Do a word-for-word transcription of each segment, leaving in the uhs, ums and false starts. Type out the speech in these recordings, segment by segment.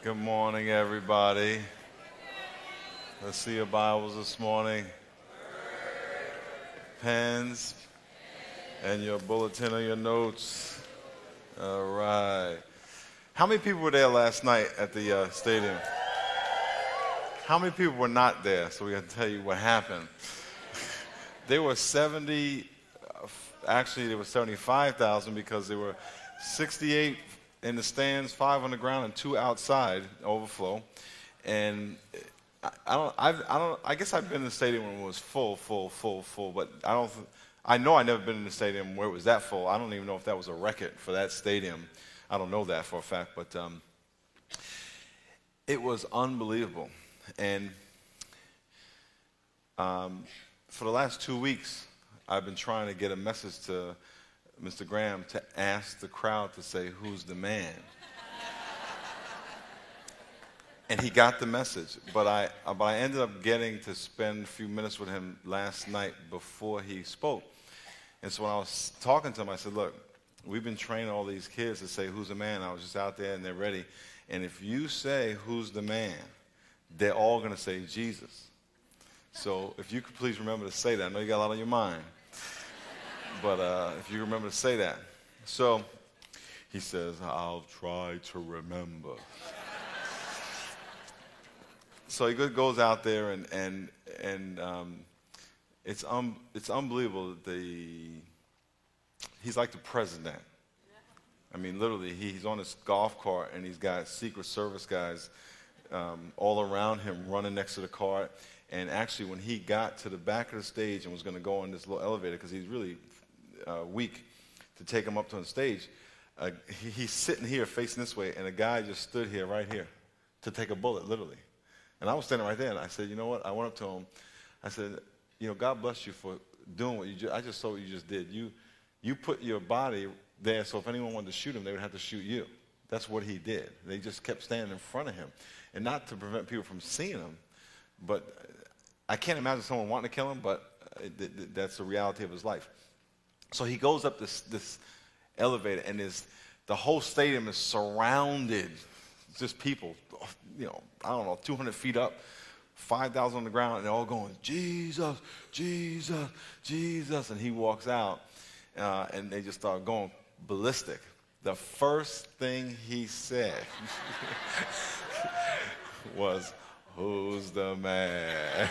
Good morning, everybody. Let's see your Bibles this morning. Pens and your bulletin or your notes. All right. How many people were there last night at the uh, stadium? How many people were not there? So we got to tell you what happened. There were seventy, actually there were seventy-five thousand because there were sixty-eight in the stands, five on the ground, and two outside overflow. And I, I don't, I've, I don't, I guess I've been in the stadium when it was full, full, full, full. But I don't, I know I never been in the stadium where it was that full. I don't even know if that was a record for that stadium. I don't know that for a fact, but um, it was unbelievable. And um, for the last two weeks, I've been trying to get a message to Mister Graham to ask the crowd to say, "Who's the man?" And he got the message, but I, but I ended up getting to spend a few minutes with him last night before he spoke. And so when I was talking to him, I said, "Look, we've been training all these kids to say, 'Who's the man?' I was just out there and they're ready. And if you say, 'Who's the man?' they're all going to say Jesus. So if you could please remember to say that. I know you got a lot on your mind. But uh, if you remember to say that." So he says, "I'll try to remember." So he goes out there, and and and um, it's um it's unbelievable. The he's like the president. I mean, literally, he's on his golf cart, and he's got Secret Service guys um, all around him, running next to the cart. And actually, when he got to the back of the stage and was going to go on this little elevator, because he's really uh, weak to take him up to the stage, uh, he, he's sitting here facing this way, and a guy just stood here, right here, to take a bullet, literally. And I was standing right there, and I said, "You know what?" I went up to him. I said, "You know, God bless you for doing what you just, I just saw what you just did. You, you put your body there, so if anyone wanted to shoot him, they would have to shoot you." That's what he did. They just kept standing in front of him, and not to prevent people from seeing him, but I can't imagine someone wanting to kill him, but that's the reality of his life. So he goes up this, this elevator, and is, the whole stadium is surrounded, just people, you know, I don't know, two hundred feet up, five thousand on the ground, and they're all going, "Jesus, Jesus, Jesus." And he walks out, uh, and they just start going ballistic. The first thing he said was, "Who's the man?"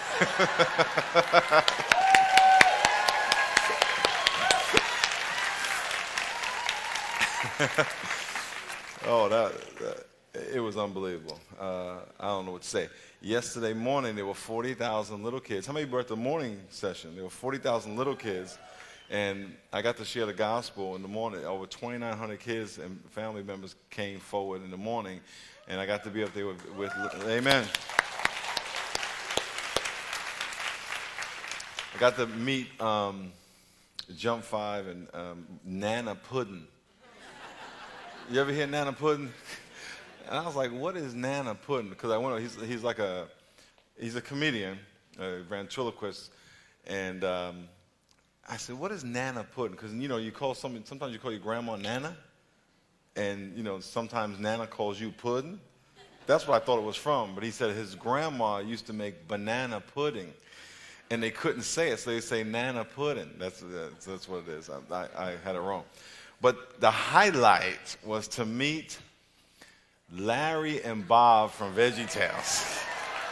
Oh, that, that it was unbelievable. Uh, I don't know what to say. Yesterday morning, there were forty thousand little kids. How many were at the morning session? There were forty thousand little kids, and I got to share the gospel in the morning. Over twenty-nine hundred kids and family members came forward in the morning, and I got to be up there with, with amen. I got to meet um, Jump Five and um, Nana Puddin'. You ever hear Nana Puddin'? And I was like, "What is Nana Puddin'?" Because I went, he's he's like a he's a comedian, a ventriloquist, and um, I said, "What is Nana Puddin'?" Because you know, you call something. Sometimes you call your grandma Nana, and you know, sometimes Nana calls you Puddin'. That's what I thought it was from. But he said his grandma used to make banana pudding. And they couldn't say it, so they say Nana Puddin'. That's, that's, that's what it is. I, I, I had it wrong. But the highlight was to meet Larry and Bob from VeggieTales.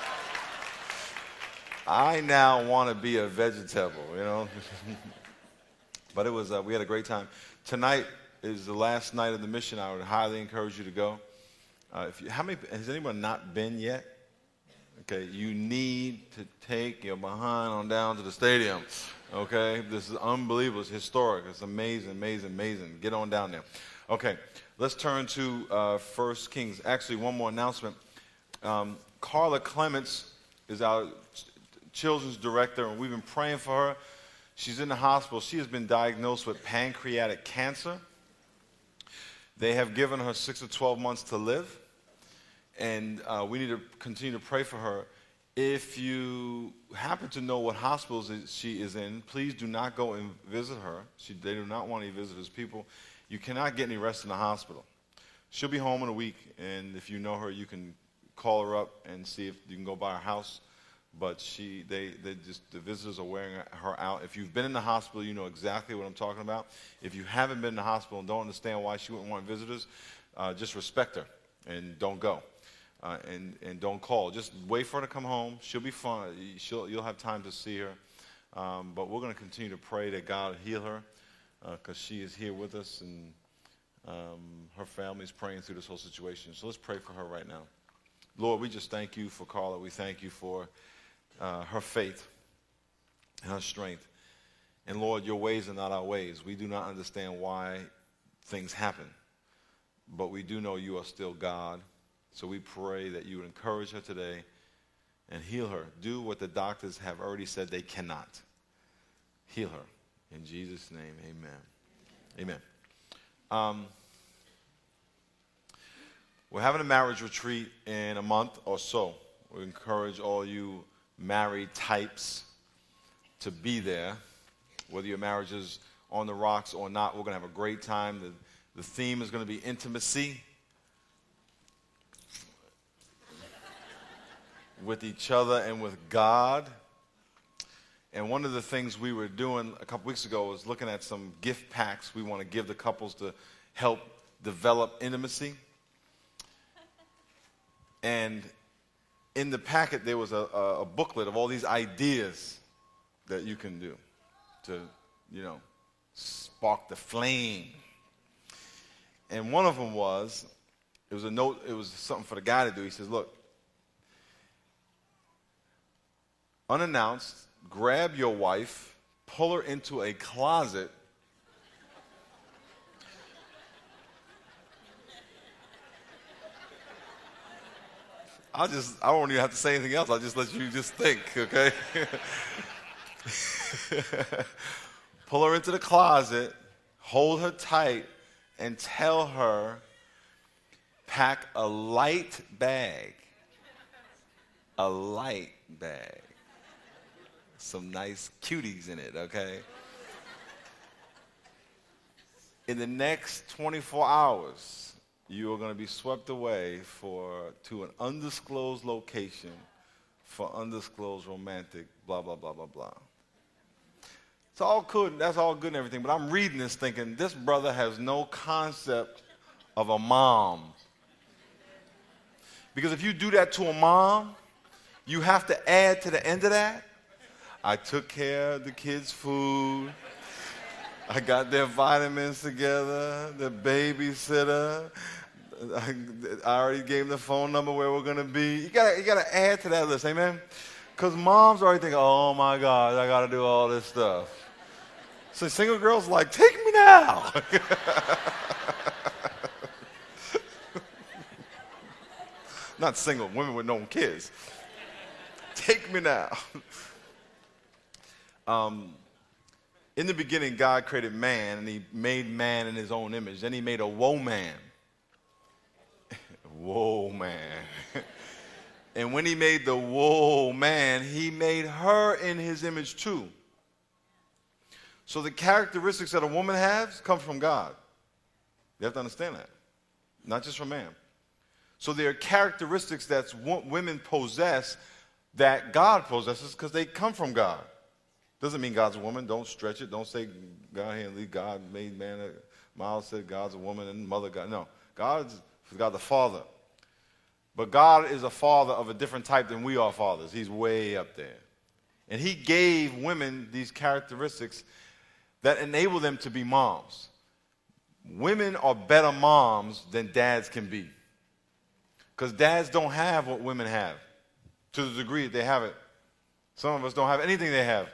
I now want to be a vegetable, you know. But it was, uh, we had a great time. Tonight is the last night of the mission. I would highly encourage you to go. Uh, if you, how many, has anyone not been yet? Okay, you need to take your behind on down to the stadium. Okay, this is unbelievable. It's historic. It's amazing, amazing, amazing. Get on down there. Okay, let's turn to uh, First Kings. Actually, one more announcement. Um, Carla Clements is our ch- children's director, and we've been praying for her. She's in the hospital. She has been diagnosed with pancreatic cancer. They have given her six to twelve months to live. And uh, we need to continue to pray for her. If you happen to know what hospitals she is in, please do not go and visit her. She, they do not want any visitors. People, you cannot get any rest in the hospital. She'll be home in a week, and if you know her, you can call her up and see if you can go by her house. But she, they, they just, the visitors are wearing her out. If you've been in the hospital, you know exactly what I'm talking about. If you haven't been in the hospital and don't understand why she wouldn't want visitors, uh, just respect her and don't go. Uh, and, and don't call. Just wait for her to come home. She'll be fine. She'll, you'll have time to see her. Um, but we're going to continue to pray that God heal her because uh, she is here with us, and um, her family is praying through this whole situation. So let's pray for her right now. Lord, we just thank you for Carla. We thank you for uh, her faith and her strength. And Lord, your ways are not our ways. We do not understand why things happen. But we do know you are still God. So we pray that you would encourage her today and heal her. Do what the doctors have already said they cannot. Heal her. In Jesus' name, amen. Amen. Um, we're having a marriage retreat in a month or so. We encourage all you married types to be there. Whether your marriage is on the rocks or not, we're going to have a great time. The, the theme is going to be intimacy with each other and with God. And one of the things we were doing a couple weeks ago was looking at some gift packs we want to give the couples to help develop intimacy. And in the packet there was a, a, a booklet of all these ideas that you can do to, you know, spark the flame. And one of them was, it was a note, it was something for the guy to do. He says, look, unannounced, grab your wife, pull her into a closet, I'll just, I don't even have to say anything else. I'll just let you just think, okay? Pull her into the closet, hold her tight, and tell her, pack a light bag. A light bag. Some nice cuties in it, okay? In the next twenty-four hours, you are going to be swept away for to an undisclosed location for undisclosed romantic blah, blah, blah, blah, blah. It's all good. That's all good and everything, but I'm reading this thinking, this brother has no concept of a mom. Because if you do that to a mom, you have to add to the end of that, I took care of the kids' food. I got their vitamins together, the babysitter. I, I already gave them the phone number where we're going to be. You got you got to add to that list, amen? Because moms already think, oh, my God, I got to do all this stuff. So single girls like, take me now. Not single, women with no kids. Take me now. Um, in the beginning, God created man, and he made man in his own image. Then he made a woe man. Whoa, man. And when he made the whoa man, he made her in his image too. So the characteristics that a woman has come from God. You have to understand that. Not just from man. So there are characteristics that women possess that God possesses because they come from God. Doesn't mean God's a woman. Don't stretch it. Don't say God hand God made man. Miles said God's a woman and mother God. No, God's God the Father. But God is a father of a different type than we are fathers. He's way up there. And he gave women these characteristics that enable them to be moms. Women are better moms than dads can be. Because dads don't have what women have to the degree that they have it. Some of us don't have anything they have.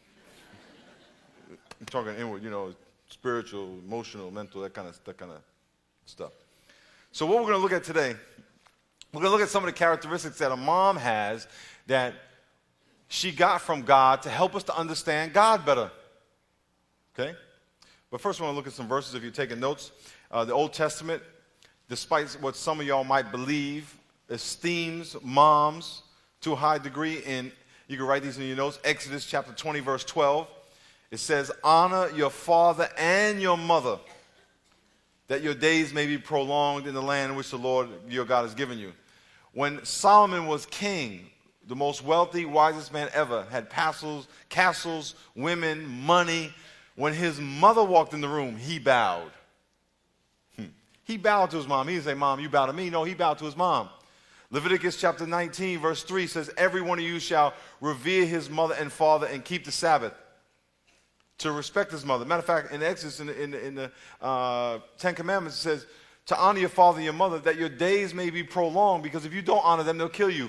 I'm talking inward, you know, spiritual, emotional, mental, that kind of that kind of stuff. So what we're going to look at today, we're going to look at some of the characteristics that a mom has that she got from God to help us to understand God better. Okay? But first I want to look at some verses if you're taking notes. Uh, the Old Testament, despite what some of y'all might believe, esteems moms to a high degree. And you can write these in your notes. Exodus chapter twenty, verse twelve. It says, honor your father and your mother, that your days may be prolonged in the land in which the Lord your God has given you. When Solomon was king, the most wealthy, wisest man ever, had castles, castles, women, money. When his mother walked in the room, he bowed. Hmm. He bowed to his mom. He didn't say, Mom, you bow to me. No, he bowed to his mom. Leviticus chapter nineteen, verse three says, every one of you shall revere his mother and father and keep the Sabbath. To respect his mother. Matter of fact, in Exodus, in the, in the, in the uh, Ten Commandments, it says, to honor your father and your mother, that your days may be prolonged, because if you don't honor them, they'll kill you.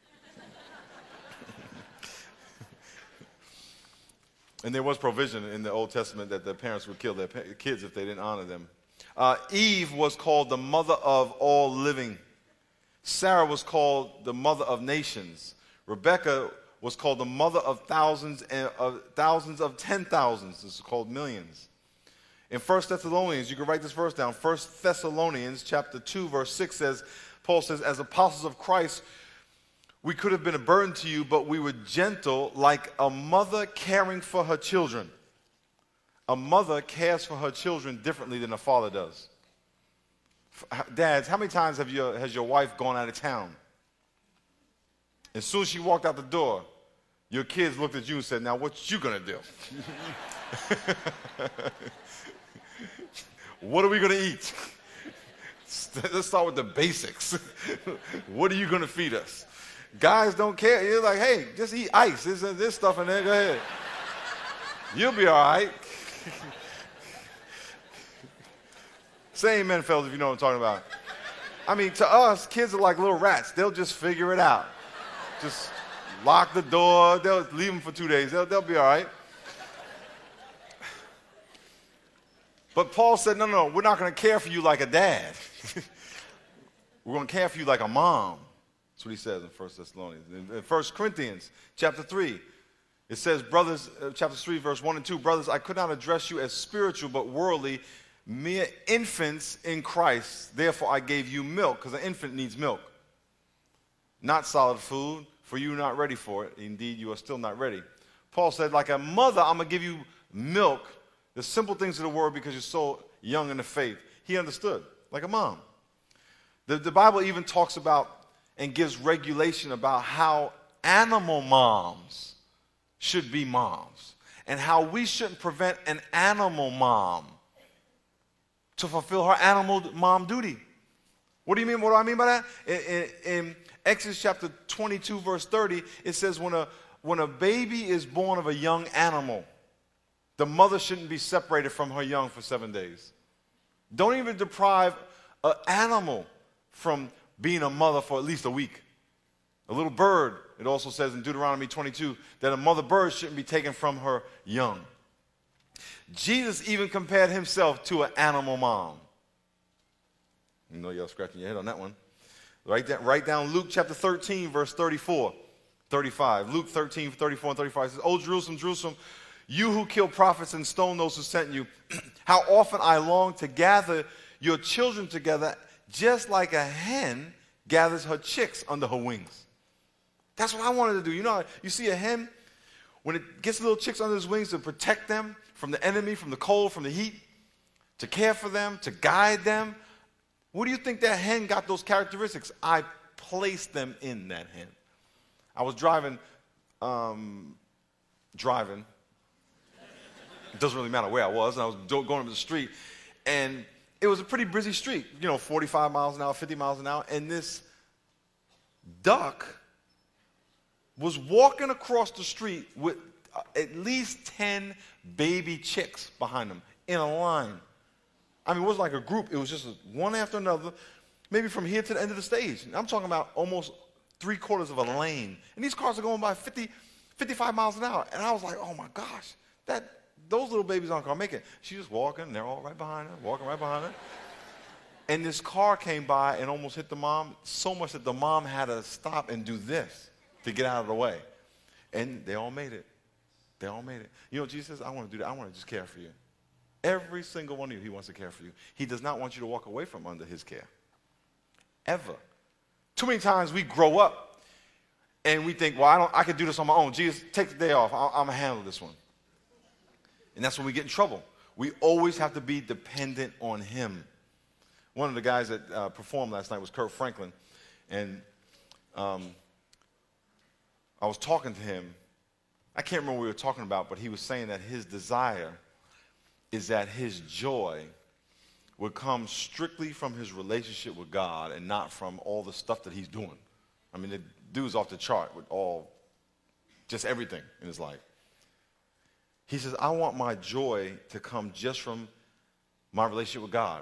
And there was provision in the Old Testament that the parents would kill their kids if they didn't honor them. Uh, Eve was called the mother of all living. Sarah was called the mother of nations. Rebekah was called the mother of thousands and of thousands of ten thousands. This is called millions. In First Thessalonians, you can write this verse down. First Thessalonians chapter two, verse six says, Paul says, as apostles of Christ, we could have been a burden to you, but we were gentle like a mother caring for her children. A mother cares for her children differently than a father does. Dads, how many times have your, has your wife gone out of town? As soon as she walked out the door, your kids looked at you and said, now what you going to do? What are we going to eat? Let's start with the basics. What are you going to feed us? Guys don't care. You're like, hey, just eat ice. There's this stuff in there. Go ahead. You'll be all right. Say amen, fellas, if you know what I'm talking about. I mean, to us, kids are like little rats. They'll just figure it out. Just lock the door. They'll leave them for two days. They'll, they'll be all right. But Paul said, no, no, we're not going to care for you like a dad. We're going to care for you like a mom. That's what he says in First Thessalonians. In First Corinthians chapter three, it says, brothers, uh, chapter three, verse one and two, brothers, I could not address you as spiritual but worldly, mere infants in Christ. Therefore I gave you milk, because an infant needs milk. Not solid food, for you are not ready for it. Indeed, you are still not ready. Paul said, like a mother, I'm going to give you milk, the simple things of the word, because you're so young in the faith. He understood, like a mom. The, the Bible even talks about and gives regulation about how animal moms should be moms, and how we shouldn't prevent an animal mom to fulfill her animal mom duty. What do you mean? What do I mean by that? In, in, in Exodus chapter twenty-two, verse thirty, it says when a, when a baby is born of a young animal, the mother shouldn't be separated from her young for seven days. Don't even deprive an animal from being a mother for at least a week. A little bird, it also says in Deuteronomy twenty-two, that a mother bird shouldn't be taken from her young. Jesus even compared himself to an animal mom. You know, y'all scratching your head on that one. Write down, write down Luke chapter thirteen, verse thirty-four, thirty-five. Luke thirteen, thirty-four and thirty-five says, O Jerusalem, Jerusalem, you who kill prophets and stone those who sent you, how often I long to gather your children together, just like a hen gathers her chicks under her wings. That's what I wanted to do. You know, you see a hen, when it gets little chicks under its wings to protect them from the enemy, from the cold, from the heat, to care for them, to guide them. What do you think that hen got those characteristics? I placed them in that hen. I was driving, um, driving. It doesn't really matter where I was. And I was going up the street, and it was a pretty busy street, you know, forty-five miles an hour, fifty miles an hour, and this duck was walking across the street with uh, at least ten baby chicks behind him in a line. I mean, it wasn't like a group. It was just one after another, maybe from here to the end of the stage. I'm talking about almost three quarters of a lane. And these cars are going by fifty, fifty-five miles an hour. And I was like, oh, my gosh, that those little babies aren't going to make it. She's just walking, and they're all right behind her, walking right behind her. And this car came by and almost hit the mom, so much that the mom had to stop and do this to get out of the way. And they all made it. They all made it. You know what Jesus says? I want to do that. I want to just care for you. Every single one of you, he wants to care for you. He does not want you to walk away from under his care. Ever. Too many times we grow up and we think, well, I, don't, I can do this on my own. Jesus, take the day off. I'll, I'm going to handle this one. And that's when we get in trouble. We always have to be dependent on him. One of the guys that uh, performed last night was Kirk Franklin, and um, I was talking to him. I can't remember what we were talking about, but he was saying that his desire is that his joy would come strictly from his relationship with God and not from all the stuff that he's doing. I mean, the dude's off the chart with all, just everything in his life. He says, I want my joy to come just from my relationship with God.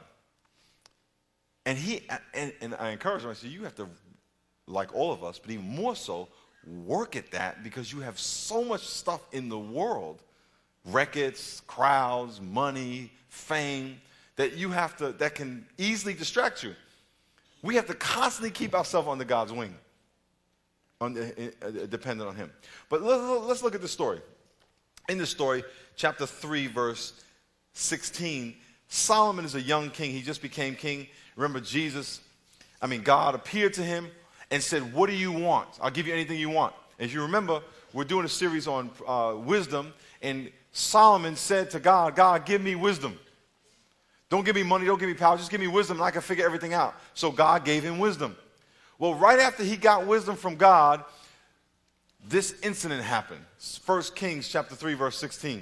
And he and, and I encourage him, I said, you have to, like all of us, but even more so, work at that because you have so much stuff in the world, records, crowds, money, fame, that you have to, that can easily distract you. We have to constantly keep ourselves under God's wing, on, uh, dependent on him. But let's look at the story. In this story, chapter three, verse sixteen, Solomon is a young king. He just became king. Remember, Jesus, I mean, God appeared to him and said, what do you want? I'll give you anything you want. If you remember, we're doing a series on uh, wisdom, and Solomon said to God, God, give me wisdom. Don't give me money, don't give me power, just give me wisdom and I can figure everything out. So God gave him wisdom. Well, right after he got wisdom from God, this incident happened. First Kings chapter three, verse sixteen.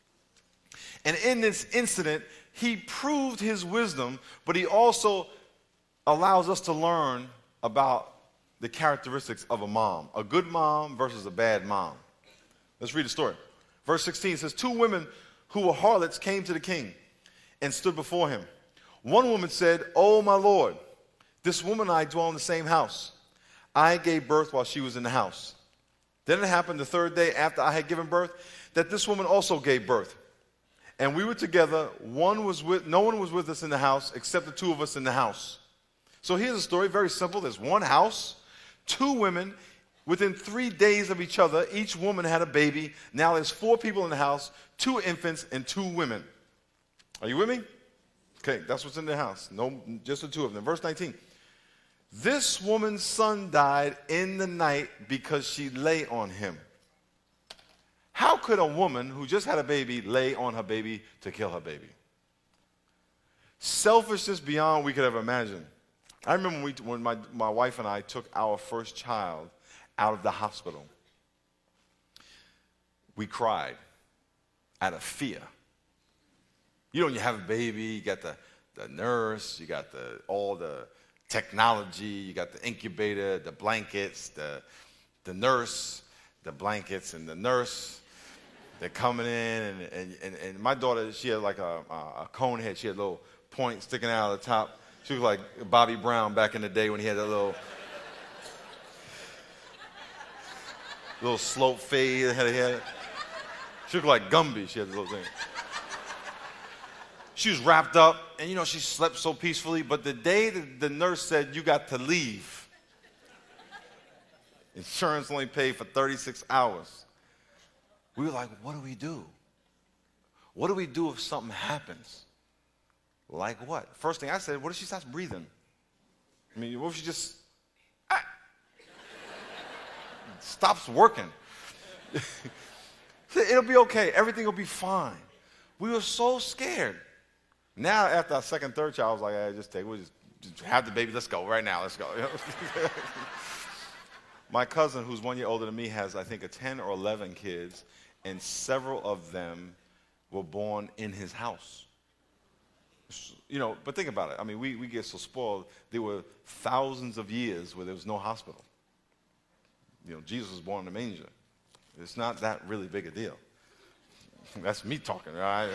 And in this incident, he proved his wisdom, but he also allows us to learn about the characteristics of a mom. A good mom versus a bad mom. Let's read the story. Verse sixteen says, two women who were harlots came to the king and stood before him. One woman said, oh, my Lord, this woman and I dwell in the same house. I gave birth while she was in the house. Then it happened the third day after I had given birth that this woman also gave birth. And we were together. One was with, no one was with us in the house except the two of us in the house. So here's a story, very simple. There's one house, two women. Within three days of each other, each woman had a baby. Now there's four people in the house, two infants and two women. Are you with me? Okay, that's what's in the house. No, just the two of them. Verse nineteen. This woman's son died in the night because she lay on him. How could a woman who just had a baby lay on her baby to kill her baby? Selfishness beyond we could ever imagine. I remember when, we, when my, my wife and I took our first child out of the hospital. We cried out of fear. You know, when you have a baby, you got the, the nurse, you got the all the technology, you got the incubator, the blankets, the, the nurse, the blankets, and the nurse. They're coming in, and, and, and, and my daughter, she had like a, a cone head. She had a little point sticking out of the top. She was like Bobby Brown back in the day when he had that little, little slope fade. She looked like Gumby. She had this little thing. She was wrapped up, and, you know, she slept so peacefully. But the day that the nurse said, you got to leave, insurance only paid for thirty-six hours. We were like, what do we do? What do we do if something happens? Like what? First thing I said, what if she starts breathing? I mean, what if she just ah, stops working? It'll be okay. Everything will be fine. We were so scared. Now, after our second, third child, I was like, hey, just take, we'll just, just have the baby. Let's go right now. Let's go. My cousin, who's one year older than me, has, I think, a ten or eleven kids, and several of them were born in his house. You know, but think about it. I mean, we, we get so spoiled. There were thousands of years where there was no hospital. You know, Jesus was born in a manger. It's not that really big a deal. That's me talking, right?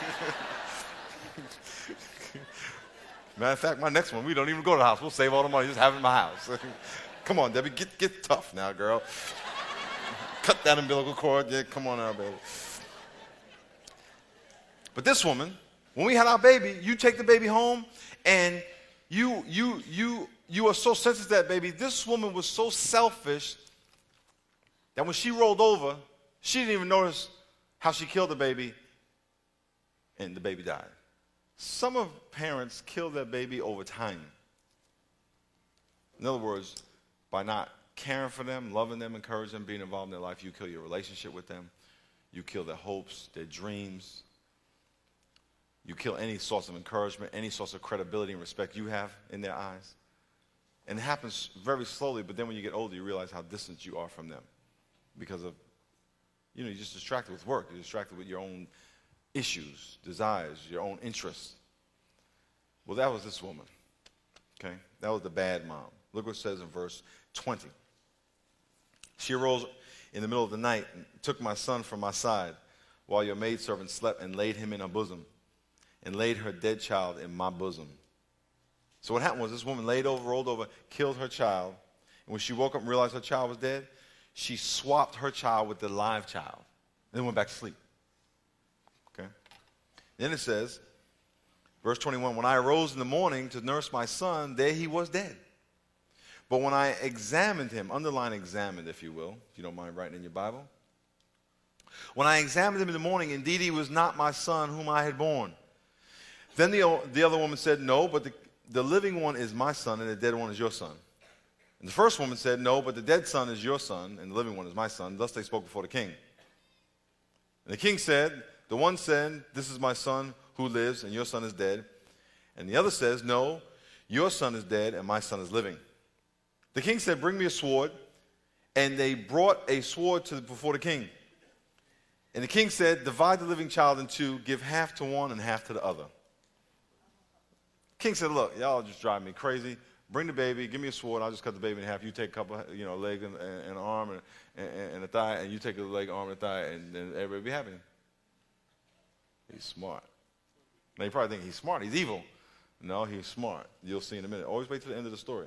Matter of fact, my next one, we don't even go to the house. We'll save all the money, just have it in my house. Come on, Debbie, get, get tough now, girl. Cut that umbilical cord. Yeah, come on now, baby. But this woman, when we had our baby, you take the baby home, and you, you, you, you are so sensitive to that baby. This woman was so selfish that when she rolled over, she didn't even notice how she killed the baby, and the baby died. Some of parents kill their baby over time. In other words, by not caring for them, loving them, encouraging them, being involved in their life, you kill your relationship with them. You kill their hopes, their dreams. You kill any source of encouragement, any source of credibility and respect you have in their eyes. And it happens very slowly, but then when you get older, you realize how distant you are from them because of, you know, you're just distracted with work. You're distracted with your own issues, desires, your own interests. Well, that was this woman, okay? That was the bad mom. Look what it says in verse twenty. She arose in the middle of the night and took my son from my side while your maidservant slept and laid him in her bosom and laid her dead child in my bosom. So what happened was this woman laid over, rolled over, killed her child. And when she woke up and realized her child was dead, she swapped her child with the live child and then went back to sleep. Okay? Then it says, verse twenty-one, when I arose in the morning to nurse my son, there he was dead. But when I examined him, underline examined, if you will, if you don't mind writing in your Bible. When I examined him in the morning, indeed he was not my son whom I had born. Then the, the other woman said, no, but the, the living one is my son and the dead one is your son. And the first woman said, no, but the dead son is your son and the living one is my son. Thus they spoke before the king. And the king said, the one said, this is my son who lives and your son is dead. And the other says, no, your son is dead and my son is living. The king said, bring me a sword. And they brought a sword to before the king. And the king said, divide the living child in two, give half to one and half to the other. The king said, look, y'all just drive me crazy. Bring the baby, give me a sword, I'll just cut the baby in half. You take a couple, you know, leg and, and an arm and, and, and a thigh, and you take a leg, arm, and a thigh, and then everybody be happy. He's smart. Now you probably think he's smart, he's evil. No, he's smart. You'll see in a minute. Always wait till the end of the story.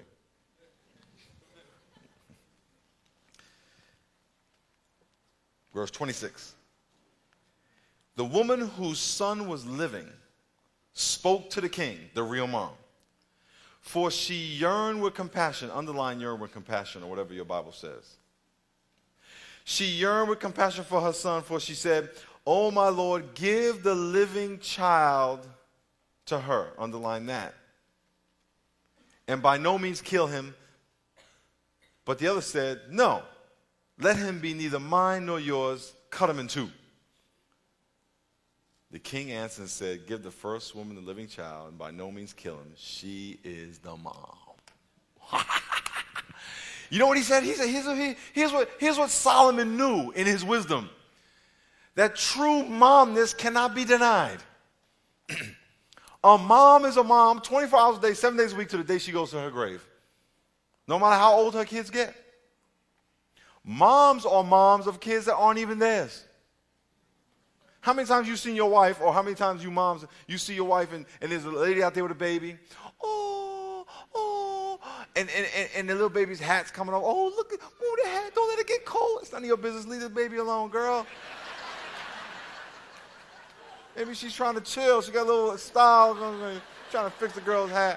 Verse twenty-six. The woman whose son was living spoke to the king, the real mom, for she yearned with compassion. Underline yearn with compassion or whatever your Bible says. She yearned with compassion for her son, for she said, oh, my Lord, give the living child to her. Underline that. And by no means kill him. But the other said, no, let him be neither mine nor yours. Cut him in two. The king answered and said, give the first woman the living child, and by no means kill him. She is the mom. You know what he said? He said, here's what, here's, what, here's what Solomon knew in his wisdom. That true momness cannot be denied. A mom is a mom twenty-four hours a day, seven days a week to the day she goes to her grave. No matter how old her kids get. Moms are moms of kids that aren't even theirs. How many times you seen your wife, or how many times you moms, you see your wife and, and there's a lady out there with a baby. Oh, oh. And, and, and, and the little baby's hat's coming off. Oh, look, move the hat. Don't let it get cold. It's none of your business. Leave the baby alone, girl. Maybe she's trying to chill. She got a little style. Trying to fix the girl's hat.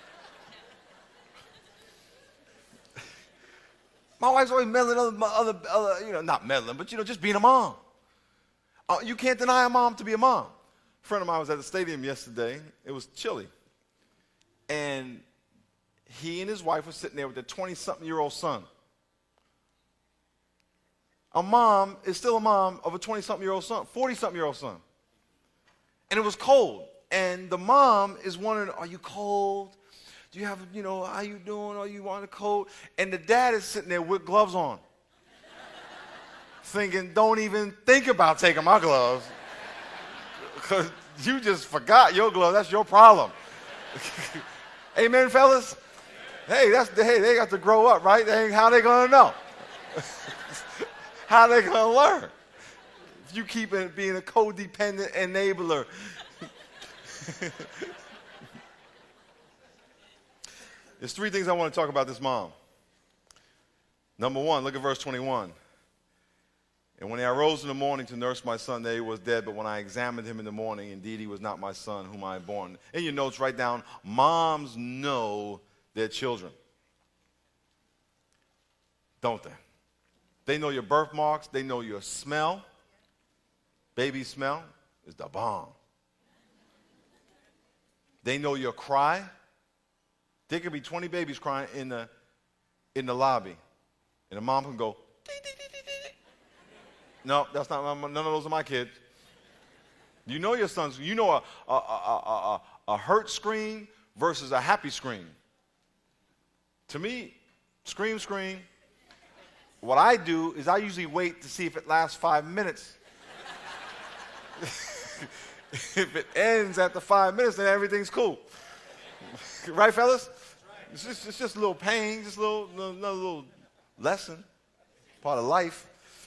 My wife's always meddling other, other, other, you know, not meddling, but, you know, just being a mom. Uh, you can't deny a mom to be a mom. A friend of mine was at the stadium yesterday. It was chilly. And he and his wife were sitting there with their twenty-something-year-old son. A mom is still a mom of a twenty-something-year-old son, forty-something-year-old son. And it was cold. And the mom is wondering, are you cold? Do you have, you know, how you doing? Are you on the cold? And the dad is sitting there with gloves on. Thinking, don't even think about taking my gloves. Because you just forgot your gloves. That's your problem. Amen, fellas? Hey, that's hey, they got to grow up, right? They, how they going to know? How they going to learn? If you keep it being a codependent enabler. There's three things I want to talk about this mom. Number one, look at verse twenty-one. And when I arose in the morning to nurse my son, there he was dead. But when I examined him in the morning, indeed he was not my son whom I had born. In your notes, write down, moms know their children. Don't they? They know your birthmarks. They know your smell. Baby smell is the bomb. They know your cry. There could be twenty babies crying in the, in the lobby. And the mom can go, dee, dee, dee, dee, dee. No, that's not, none of those are my kids. You know your son's, you know a, a, a, a, a hurt scream versus a happy scream. To me, scream, scream. What I do is I usually wait to see if it lasts five minutes. If it ends after five minutes, then everything's cool. Right, fellas? It's just, it's just a little pain, just a little, another little lesson, part of life.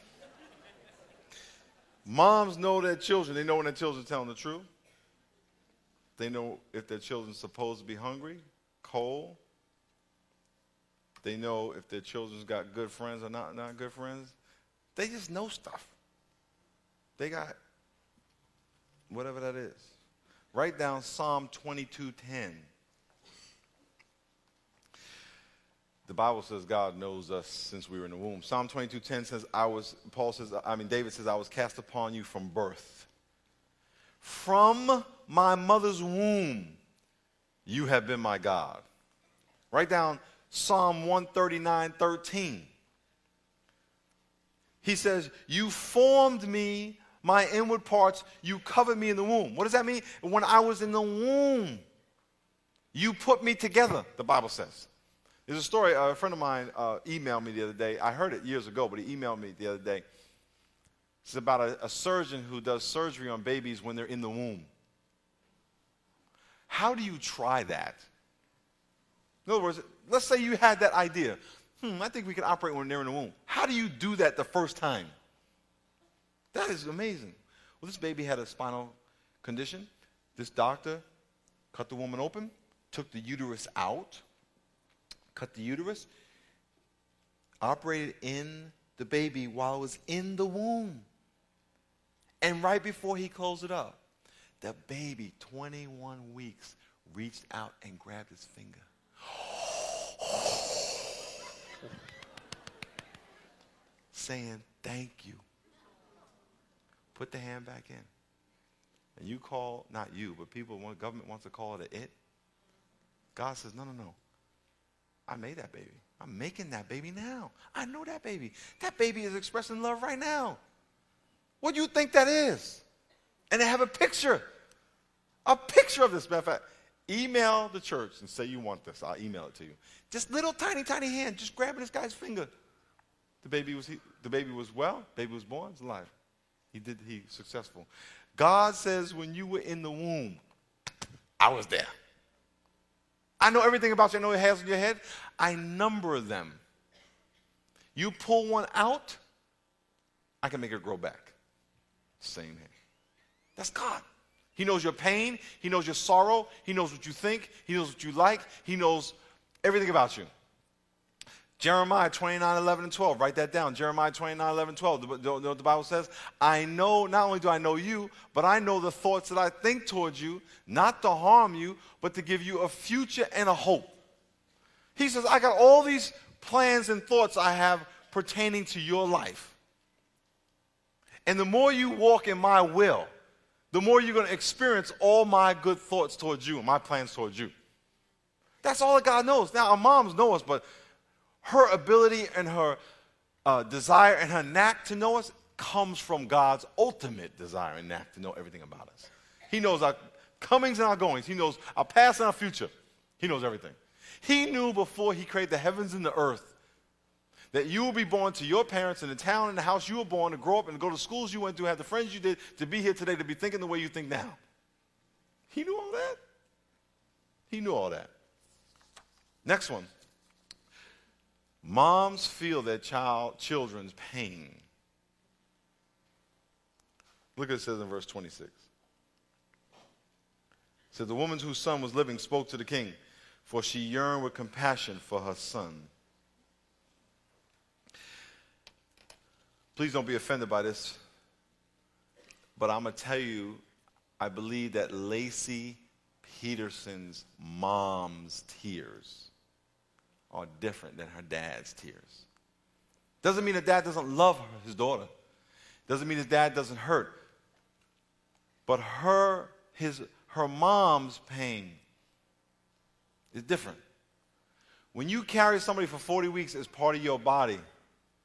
Moms know their children. They know when their children are telling the truth. They know if their children's supposed to be hungry, cold. They know if their children's got good friends or not, not good friends. They just know stuff. They got whatever that is. Write down Psalm twenty-two ten. The Bible says God knows us since we were in the womb. Psalm twenty-two ten says, I was, Paul says, I mean, David says, I was cast upon you from birth. From my mother's womb, you have been my God. Write down Psalm one thirty-nine thirteen. He says, you formed me, my inward parts, you covered me in the womb. What does that mean? When I was in the womb, you put me together, the Bible says. There's a story, uh, a friend of mine uh, emailed me the other day. I heard it years ago, but he emailed me the other day. It's about a, a surgeon who does surgery on babies when they're in the womb. How do you try that? In other words, let's say you had that idea. Hmm, I think we can operate when they're in the womb. How do you do that the first time? That is amazing. Well, this baby had a spinal condition. This doctor cut the woman open, took the uterus out, cut the uterus, operated in the baby while it was in the womb. And right before he closed it up, the baby, twenty-one weeks, reached out and grabbed his finger. Saying, thank you. Put the hand back in. And you call, not you, but people, when government wants to call it a it, God says, no, no, no. I made that baby. I'm making that baby now. I know that baby. That baby is expressing love right now. What do you think that is? And they have a picture. A picture of this. Matter of fact, email the church and say you want this. I'll email it to you. Just little tiny, tiny hand, just grabbing this guy's finger. The baby was, he, the baby was well. Baby was born. He's alive. He did, he successful. God says when you were in the womb, I was there. I know everything about you. I know your hairs on your head. I number them. You pull one out, I can make it grow back. Same thing. That's God. He knows your pain. He knows your sorrow. He knows what you think. He knows what you like. He knows everything about you. Jeremiah twenty-nine, eleven, and twelve. Write that down. Jeremiah twenty-nine, eleven, twelve. You know what the Bible says? I know, not only do I know you, but I know the thoughts that I think towards you, not to harm you, but to give you a future and a hope. He says, I got all these plans and thoughts I have pertaining to your life. And the more you walk in my will, the more you're going to experience all my good thoughts towards you and my plans towards you. That's all that God knows. Now, our moms know us, but her ability and her uh, desire and her knack to know us comes from God's ultimate desire and knack to know everything about us. He knows our comings and our goings. He knows our past and our future. He knows everything. He knew before he created the heavens and the earth that you will be born to your parents in the town and the house you were born, to grow up and go to schools you went to, have the friends you did, to be here today, to be thinking the way you think now. He knew all that. He knew all that. Next one. Moms feel their child, children's pain. Look at what it says in verse twenty-six. It says, the woman whose son was living spoke to the king, for she yearned with compassion for her son. Please don't be offended by this, but I'm going to tell you, I believe that Lacey Peterson's mom's tears are different than her dad's tears. Doesn't mean that dad doesn't love her, his daughter. Doesn't mean his dad doesn't hurt. But her, his, her mom's pain is different. When you carry somebody for forty weeks as part of your body,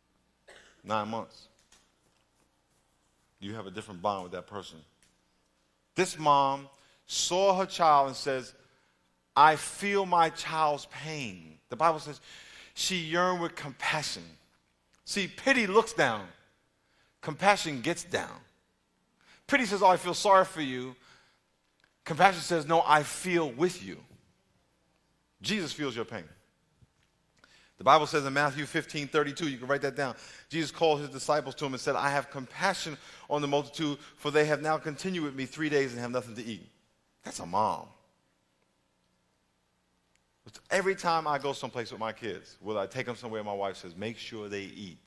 nine months, you have a different bond with that person. This mom saw her child and says, I feel my child's pain. The Bible says she yearned with compassion. See, pity looks down. Compassion gets down. Pity says, oh, I feel sorry for you. Compassion says, no, I feel with you. Jesus feels your pain. The Bible says in Matthew fifteen thirty-two, you can write that down. Jesus called his disciples to him and said, I have compassion on the multitude, for they have now continued with me three days and have nothing to eat. That's a mom. Every time I go someplace with my kids, will I take them somewhere, my wife says, make sure they eat.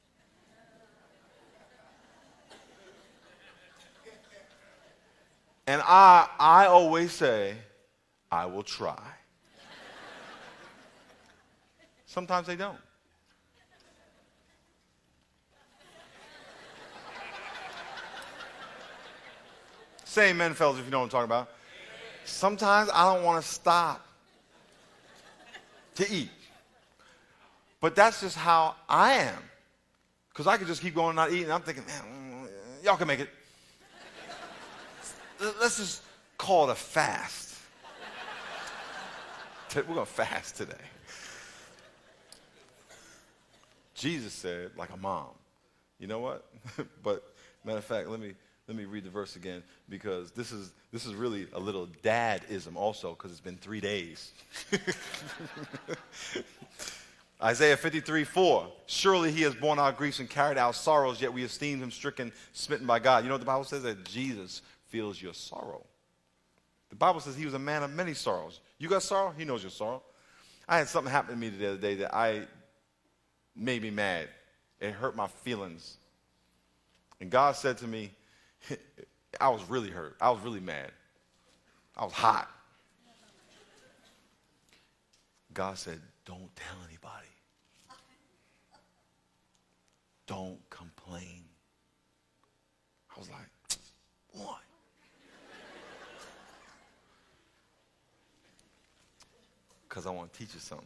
And I, I always say, I will try. Sometimes they don't. Say amen, fellas, if you know what I'm talking about. Sometimes I don't want to stop to eat. But that's just how I am. Because I could just keep going not eating. I'm thinking, man, y'all can make it. Let's just call it a fast. We're going to fast today. Jesus said, like a mom. You know what? But matter of fact, let me let me read the verse again, because this is this is really a little dad-ism also, because it's been three days. Isaiah fifty-three four. Surely he has borne our griefs and carried our sorrows, yet we esteemed him stricken, smitten by God. You know what the Bible says? That Jesus feels your sorrow. The Bible says he was a man of many sorrows. You got sorrow? He knows your sorrow. I had something happen to me the other day that I made me mad. It hurt my feelings. And God said to me, I was really hurt. I was really mad. I was hot. God said, don't tell anybody. Don't complain. I was like, what? Because I want to teach you something.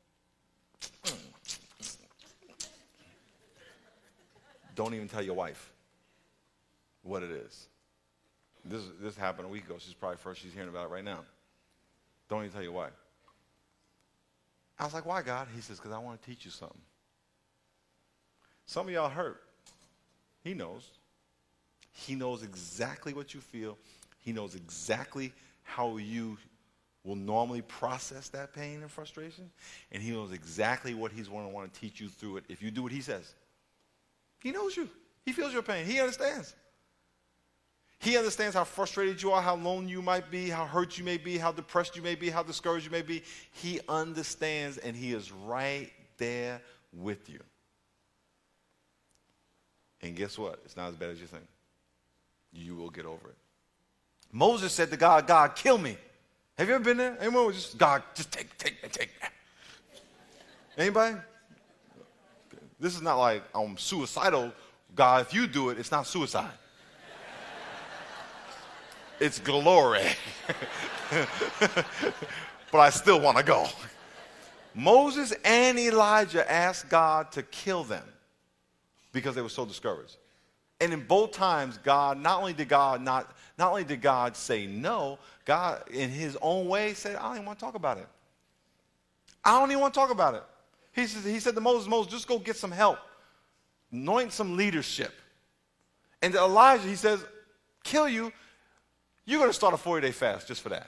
Don't even tell your wife what it is. This, this happened a week ago. She's probably first she's hearing about it right now. Don't even tell your wife. I was like, why, God? He says, because I want to teach you something. Some of y'all hurt. He knows. He knows exactly what you feel. He knows exactly how you will normally process that pain and frustration. And he knows exactly what he's going to want to teach you through it if you do what he says. He knows you. He feels your pain. He understands. He understands how frustrated you are, how lonely you might be, how hurt you may be, how depressed you may be, how discouraged you may be. He understands, and he is right there with you. And guess what? It's not as bad as you think. You will get over it. Moses said to God, God, kill me. Have you ever been there? Anyone was just, God, just take, take, take. Anybody? This is not like I'm suicidal. God, if you do it, it's not suicide. It's glory. But I still want to go. Moses and Elijah asked God to kill them because they were so discouraged. And in both times, God, not only did God not, not only did God say no, God in his own way said, I don't even want to talk about it. I don't even want to talk about it. He said, he said to Moses, Moses, just go get some help. Anoint some leadership. And to Elijah, he says, kill you. You're going to start a forty-day fast just for that.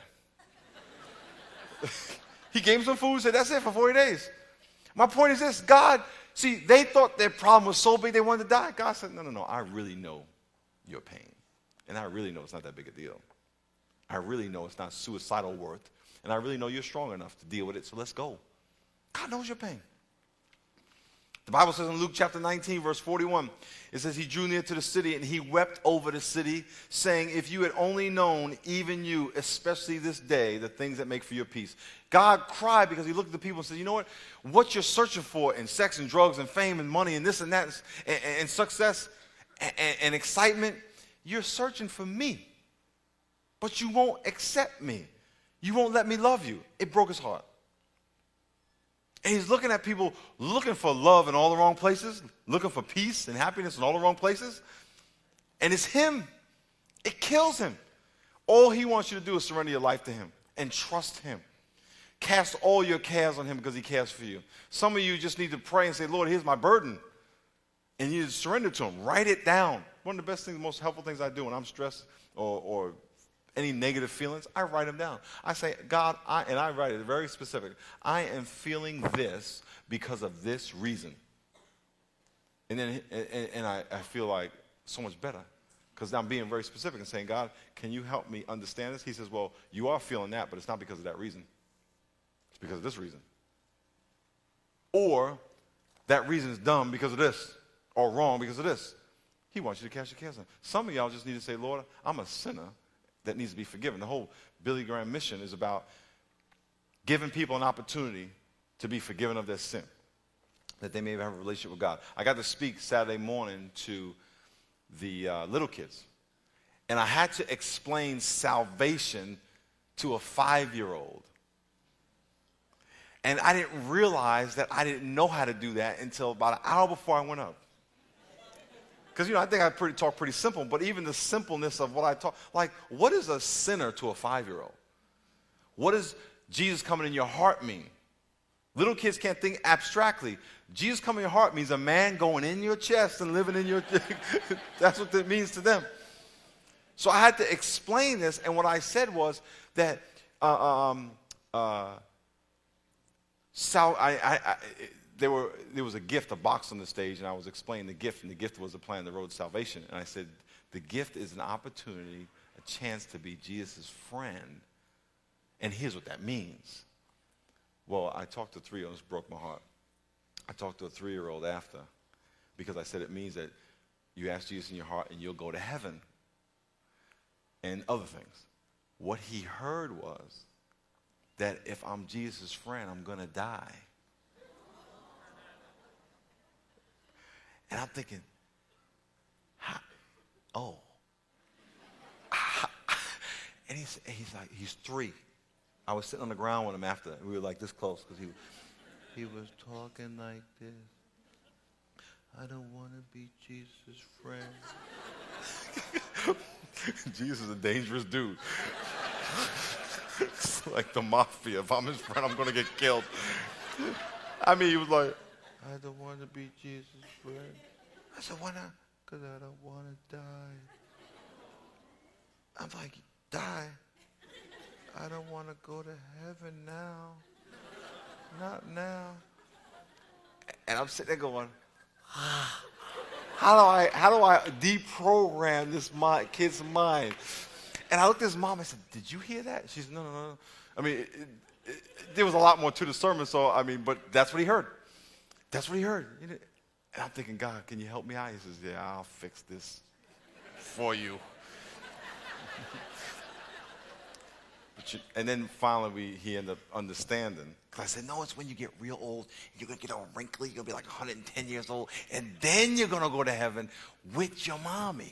He gave him some food and said, that's it for forty days. My point is this, God, see, they thought their problem was so big they wanted to die. God said, no, no, no, I really know your pain. And I really know it's not that big a deal. I really know it's not suicidal worth. And I really know you're strong enough to deal with it, so let's go. God knows your pain. The Bible says in Luke chapter nineteen, verse forty-one, it says, he drew near to the city and he wept over the city, saying, if you had only known, even you, especially this day, the things that make for your peace. God cried because he looked at the people and said, you know what? What you're searching for in sex and drugs and fame and money and this and that and, and success and, and, and excitement, you're searching for me. But you won't accept me. You won't let me love you. It broke his heart. And he's looking at people looking for love in all the wrong places, looking for peace and happiness in all the wrong places. And it's him. It kills him. All he wants you to do is surrender your life to him and trust him. Cast all your cares on him because he cares for you. Some of you just need to pray and say, Lord, here's my burden. And you just surrender to him. Write it down. One of the best things, the most helpful things I do when I'm stressed or, or any negative feelings, I write them down. I say, God, I, and I write it very specific. I am feeling this because of this reason. And then and, and I, I feel like so much better because I'm being very specific and saying, God, can you help me understand this? He says, well, you are feeling that, but it's not because of that reason. It's because of this reason. Or that reason is dumb because of this, or wrong because of this. He wants you to cast your cares on him. Some of y'all just need to say, Lord, I'm a sinner that needs to be forgiven. The whole Billy Graham mission is about giving people an opportunity to be forgiven of their sin, that they may have a relationship with God. I got to speak Saturday morning to the uh, little kids, and I had to explain salvation to a five-year-old. And I didn't realize that I didn't know how to do that until about an hour before I went up. Because, you know, I think I pretty, talk pretty simple, but even the simpleness of what I talk, like, what is a sinner to a five-year-old? What does Jesus coming in your heart mean? Little kids can't think abstractly. Jesus coming in your heart means a man going in your chest and living in your that's what it means to them. So I had to explain this, and what I said was that uh, um, uh, sal- I, I, I, there, were, there was a gift, a box on the stage, and I was explaining the gift, and the gift was the plan, the road to salvation. And I said, the gift is an opportunity, a chance to be Jesus' friend, and here's what that means. Well, I talked to three-year-olds, broke my heart. I talked to a three-year-old after because I said it means that you ask Jesus in your heart and you'll go to heaven and other things. What he heard was that if I'm Jesus' friend, I'm going to die. And I'm thinking, how? Oh. And he's, he's like, he's three. I was sitting on the ground with him after. We were like this close because he, he was talking like this. I don't want to be Jesus' friend. Jesus is a dangerous dude. It's like the mafia. If I'm his friend, I'm going to get killed. I mean, he was like, I don't want to be Jesus' friend. I said, why not? Because I don't want to die. I'm like, die? I don't want to go to heaven now. Not now. And I'm sitting there going, ah, how do I how do I deprogram this my, kid's mind? And I looked at his mom and said, did you hear that? She said, no, no, no. I mean, it, it, it, there was a lot more to the sermon, so, I mean, but that's what he heard. That's what he heard. And I'm thinking, God, can you help me out? He says, yeah, I'll fix this for you. But you and then finally we, he ended up understanding. Because I said, no, it's when you get real old. You're going to get all wrinkly. You're going to be like one hundred ten years old. And then you're going to go to heaven with your mommy.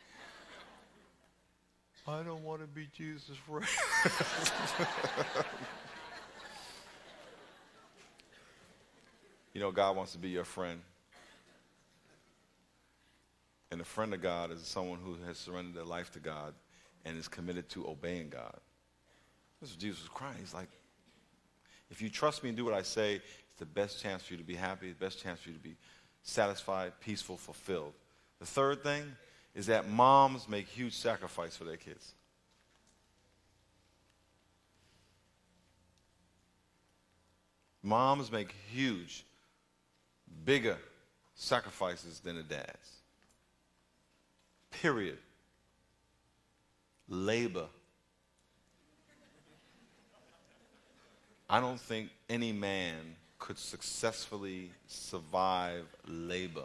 I don't want to be Jesus' friend. You know, God wants to be your friend. And a friend of God is someone who has surrendered their life to God and is committed to obeying God. This is Jesus crying. He's like, if you trust me and do what I say, it's the best chance for you to be happy, the best chance for you to be satisfied, peaceful, fulfilled. The third thing is that moms make huge sacrifice for their kids. Moms make huge, bigger sacrifices than the dads. Period. Labor. I don't think any man could successfully survive labor.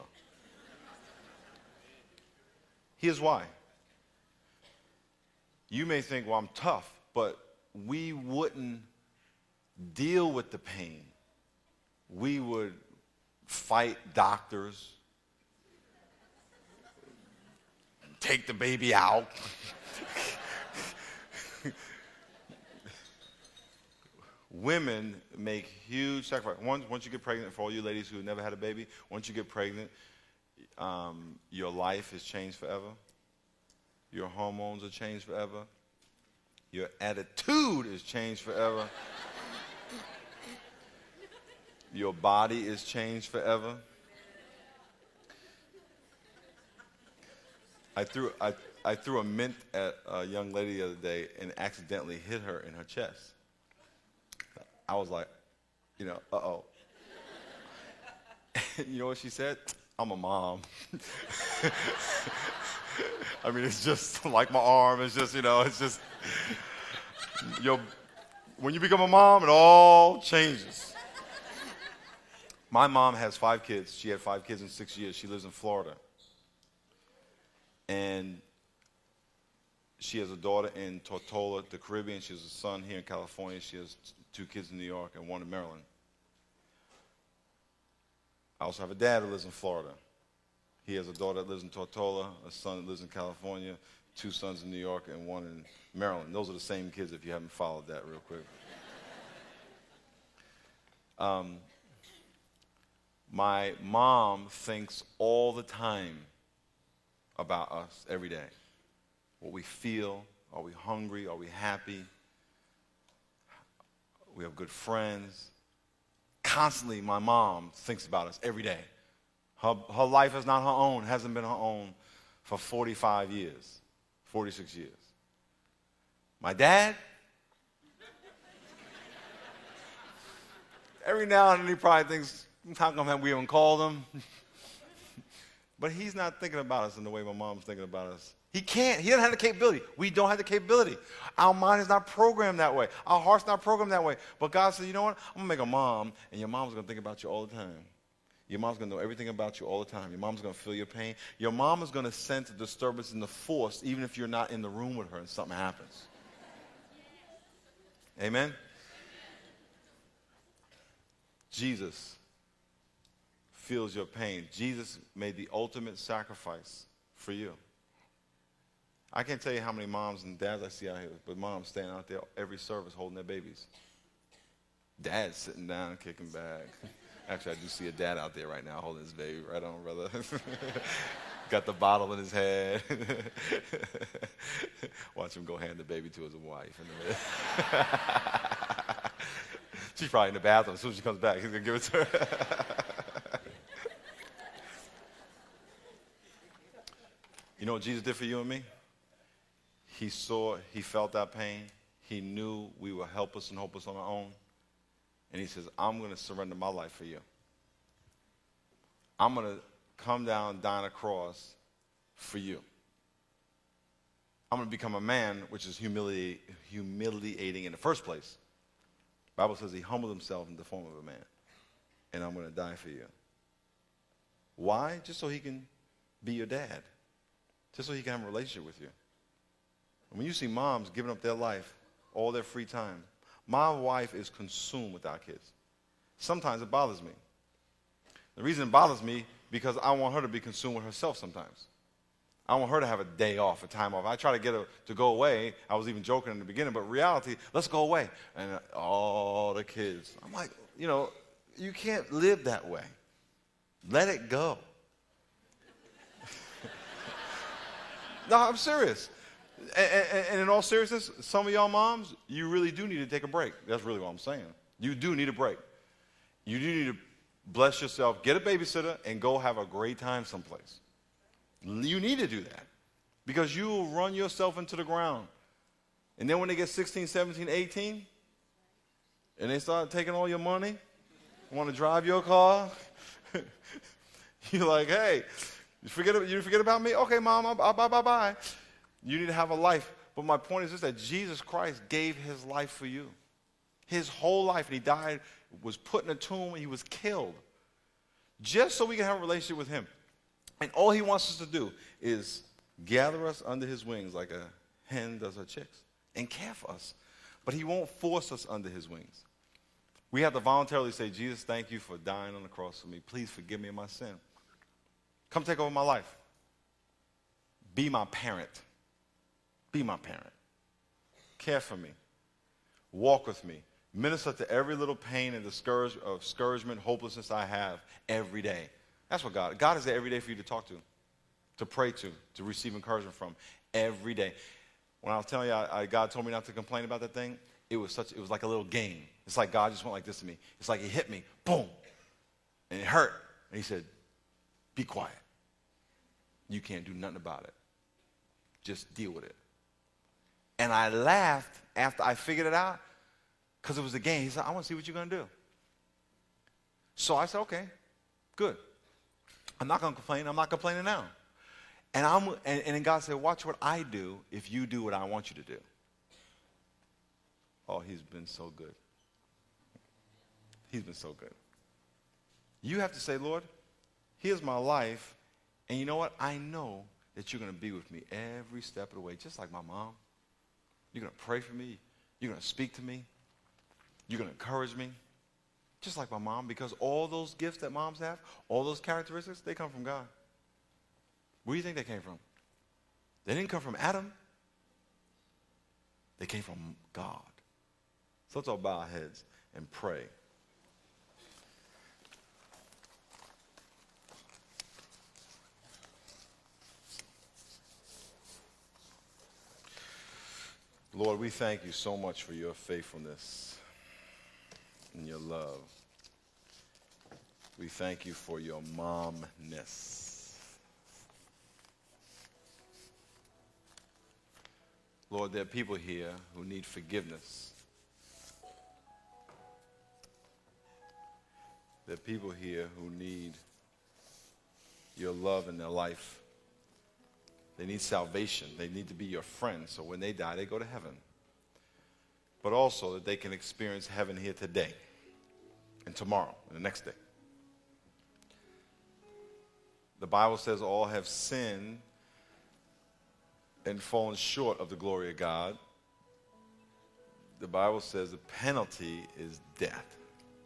Here's why. You may think, well, I'm tough, but we wouldn't deal with the pain. We would fight doctors, take the baby out. Women make huge sacrifices. Once, once you get pregnant, for all you ladies who have never had a baby, once you get pregnant, um, your life is changed forever. Your hormones are changed forever. Your attitude is changed forever. Your body is changed forever. I threw, I, I threw a mint at a young lady the other day and accidentally hit her in her chest. I was like, you know, uh-oh. You know what she said? I'm a mom. I mean, it's just like my arm. It's just, you know, it's just, your, when you become a mom, it all changes. My mom has five kids. She had five kids in six years. She lives in Florida. And she has a daughter in Tortola, the Caribbean. She has a son here in California. She has two kids in New York and one in Maryland. I also have a dad who lives in Florida. He has a daughter that lives in Tortola, a son that lives in California, two sons in New York, and one in Maryland. Those are the same kids if you haven't followed that real quick. Um, my mom thinks all the time about us every day. What we feel, are we hungry, are we happy? We have good friends. Constantly, my mom thinks about us every day. Her, her life is not her own, hasn't been her own for forty-five years, forty-six years. My dad, every now and then he probably thinks, how come we haven't called him? But he's not thinking about us in the way my mom's thinking about us. He can't. He doesn't have the capability. We don't have the capability. Our mind is not programmed that way. Our heart's not programmed that way. But God said, you know what? I'm going to make a mom, and your mom's going to think about you all the time. Your mom's going to know everything about you all the time. Your mom's going to feel your pain. Your mom is going to sense a disturbance in the force, even if you're not in the room with her and something happens. Amen? Jesus feels your pain. Jesus made the ultimate sacrifice for you. I can't tell you how many moms and dads I see out here, but moms standing out there every service holding their babies. Dads sitting down, kicking back. Actually, I do see a dad out there right now holding his baby. Right on, brother. Got the bottle in his head. Watch him go hand the baby to his wife. In a minute. She's probably in the bathroom. As soon as she comes back, he's going to give it to her. You know what Jesus did for you and me? He saw, he felt that pain. He knew we were helpless and hopeless on our own. And he says, I'm going to surrender my life for you. I'm going to come down and die on a cross for you. I'm going to become a man, which is humili- humiliating in the first place. The Bible says he humbled himself in the form of a man. And I'm going to die for you. Why? Just so he can be your dad. Just so he can have a relationship with you. And when you see moms giving up their life, all their free time, my wife is consumed with our kids. Sometimes it bothers me. The reason it bothers me, because I want her to be consumed with herself sometimes. I want her to have a day off, a time off. I try to get her to go away. I was even joking in the beginning, but reality, let's go away. And uh, all the kids. I'm like, you know, you can't live that way. Let it go. No, I'm serious. And, and, and in all seriousness, some of y'all moms, you really do need to take a break. That's really what I'm saying. You do need a break. You do need to bless yourself, get a babysitter, and go have a great time someplace. You need to do that because you will run yourself into the ground. And then when they get sixteen, seventeen, eighteen, and they start taking all your money, want to drive your car, you're like, hey, you forget, you forget about me? Okay, Mom, bye, bye, bye, bye. You need to have a life. But my point is this, that Jesus Christ gave his life for you. His whole life. And he died, was put in a tomb, and he was killed. Just so we can have a relationship with him. And all he wants us to do is gather us under his wings like a hen does her chicks and care for us. But he won't force us under his wings. We have to voluntarily say, Jesus, thank you for dying on the cross for me. Please forgive me of my sin. Come take over my life. Be my parent. Be my parent. Care for me. Walk with me. Minister to every little pain and discourage, uh, discouragement, hopelessness I have every day. That's what God, God is there every day for you to talk to, to pray to, to receive encouragement from every day. when I was telling you, I, I, God told me not to complain about that thing, it was such, it was like a little game. It's like God just went like this to me. It's like he hit me, boom, and it hurt. And he said, be quiet. You can't do nothing about it. Just deal with it. And I laughed after I figured it out because it was a game. He said, I want to see what you're going to do. So I said, okay, good. I'm not going to complain. I'm not complaining now. And, I'm, and, and then God said, watch what I do if you do what I want you to do. Oh, he's been so good. He's been so good. You have to say, Lord, here's my life. And you know what? I know that you're going to be with me every step of the way, just like my mom. You're going to pray for me. You're going to speak to me. You're going to encourage me, just like my mom, because all those gifts that moms have, all those characteristics, they come from God. Where do you think they came from? They didn't come from Adam. They came from God. So let's all bow our heads and pray. Lord, we thank you so much for your faithfulness and your love. We thank you for your momness. Lord, there are people here who need forgiveness. There are people here who need your love in their life. They need salvation. They need to be your friend. So when they die, they go to heaven. But also that they can experience heaven here today and tomorrow and the next day. The Bible says all have sinned and fallen short of the glory of God. The Bible says the penalty is death.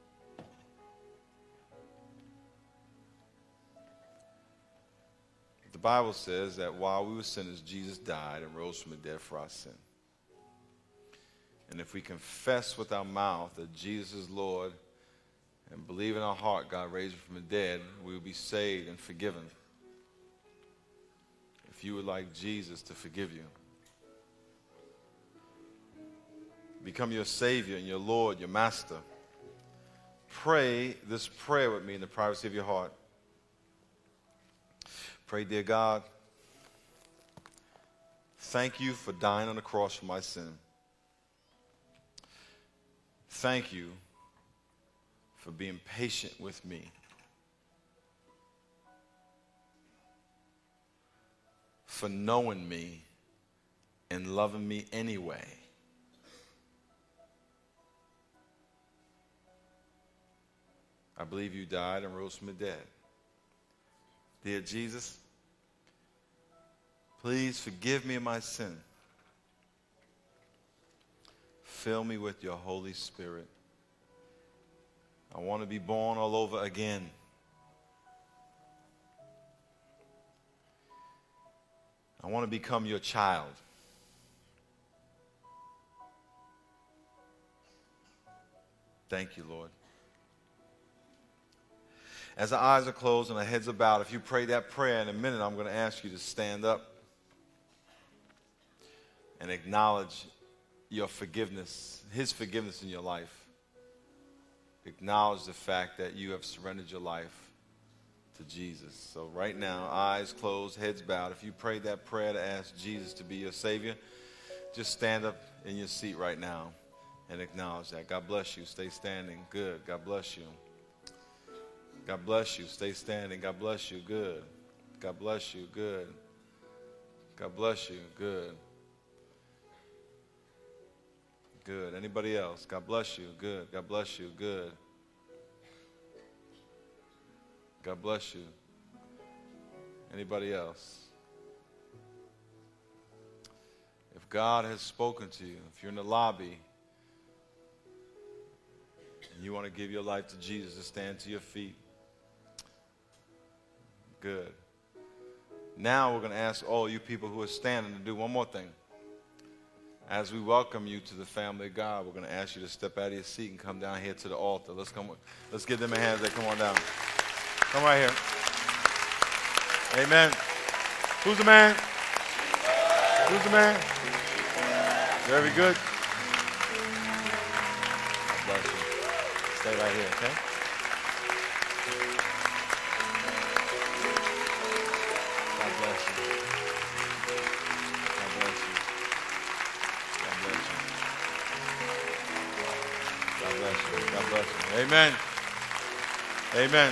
The Bible says that while we were sinners, Jesus died and rose from the dead for our sin. And if we confess with our mouth that Jesus is Lord and believe in our heart God raised him from the dead, we will be saved and forgiven. If you would like Jesus to forgive you, become your Savior and your Lord, your Master, pray this prayer with me in the privacy of your heart. Pray, dear God, thank you for dying on the cross for my sin. Thank you for being patient with me. For knowing me and loving me anyway. I believe you died and rose from the dead. Dear Jesus, please forgive me of my sin. Fill me with your Holy Spirit. I want to be born all over again. I want to become your child. Thank you, Lord. As our eyes are closed and our heads are bowed, if you pray that prayer in a minute, I'm going to ask you to stand up and acknowledge your forgiveness, his forgiveness in your life. Acknowledge the fact that you have surrendered your life to Jesus. So right now, eyes closed, heads bowed. If you prayed that prayer to ask Jesus to be your Savior, just stand up in your seat right now and acknowledge that. God bless you. Stay standing. Good. God bless you. God bless you. Stay standing. God bless you. Good. God bless you. Good. God bless you. Good. Good. Anybody else? God bless you. Good. God bless you. Good. God bless you. Anybody else? If God has spoken to you, if you're in the lobby and you want to give your life to Jesus, just stand to your feet. Good. Now we're going to ask all you people who are standing to do one more thing. As we welcome you to the family of God, we're going to ask you to step out of your seat and come down here to the altar. Let's come. Let's give them a hand as they come on down. Come right here. Amen. Who's the man? Who's the man? Very good. God bless you. Stay right here, okay? God bless you. God bless you. God bless you. God bless you. God bless you. Amen. Amen.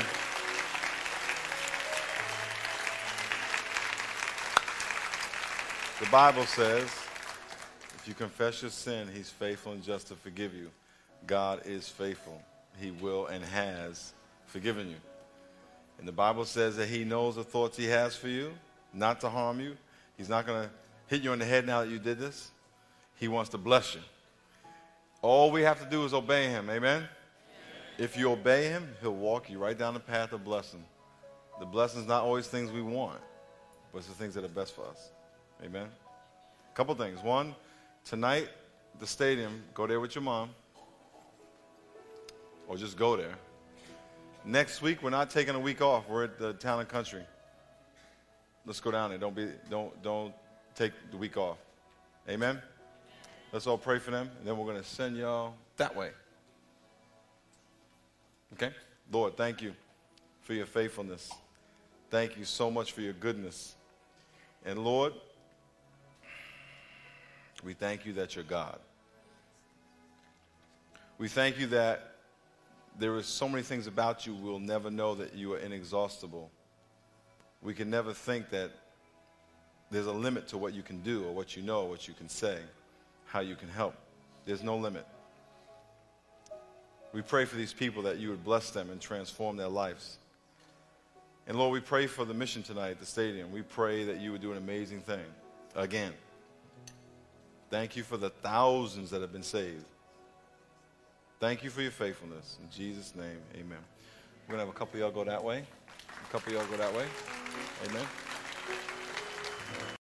The Bible says, if you confess your sin, he's faithful and just to forgive you. God is faithful. He will and has forgiven you. And the Bible says that he knows the thoughts he has for you, not to harm you. He's not going to hit you on the head now that you did this. He wants to bless you. All we have to do is obey him. Amen? Amen. If you obey him, he'll walk you right down the path of blessing. The blessing's not always things we want, but it's the things that are best for us. Amen? A couple things. One, tonight, the stadium, go there with your mom. Or just go there. Next week, we're not taking a week off. We're at the Town and Country. Let's go down there. Don't be, don't, don't take the week off. Amen? Let's all pray for them, and then we're going to send y'all that way. Okay? Lord, thank you for your faithfulness. Thank you so much for your goodness. And Lord, we thank you that you're God. We thank you that there are so many things about you we'll never know that you are inexhaustible. We can never think that there's a limit to what you can do or what you know, what you can say, how you can help. There's no limit. We pray for these people that you would bless them and transform their lives. And Lord, we pray for the mission tonight at the stadium. We pray that you would do an amazing thing again. Thank you for the thousands that have been saved. Thank you for your faithfulness. In Jesus' name, amen. We're going to have a couple of y'all go that way. A couple of y'all go that way. Amen.